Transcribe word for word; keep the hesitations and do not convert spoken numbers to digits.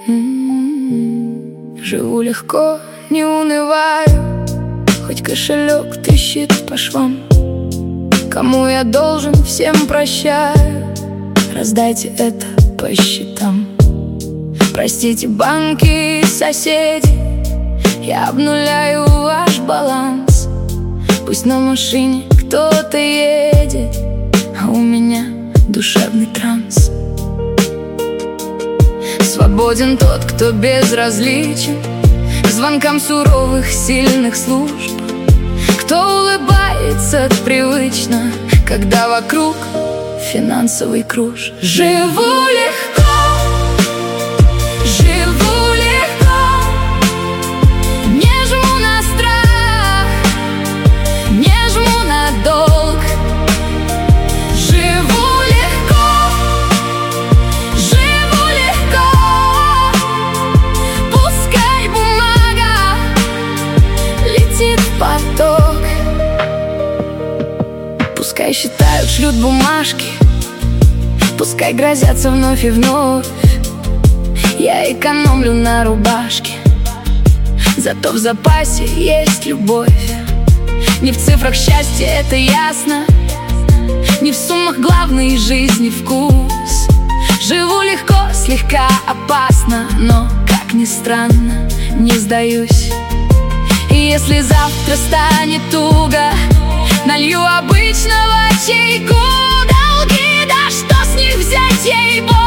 М-м-м. Живу легко, не унываю, хоть кошелек трещит по швам. Кому я должен, всем прощаю, раздайте это по счетам. Простите, банки и соседи, я обнуляю ваш баланс. Пусть на машине кто-то едет, а у меня душевный транс. Свободен тот, кто безразличен к звонкам суровых, сильных служб, кто улыбается привычно, когда вокруг финансовый круж. Живу легко, живу легко, не жму на страх, не жму на долг. Живу легко, живу легко, пускай бумага летит в поток. Пускай считают, шлют бумажки, пускай грозятся вновь и вновь. Я экономлю на рубашке, зато в запасе есть любовь. Не в цифрах счастье, это ясно, не в суммах главный жизни вкус. Живу легко, слегка опасно, но, как ни странно, не сдаюсь. И если завтра станет туго, налью обычного чайку. Долги, да что с них взять, ей-богу.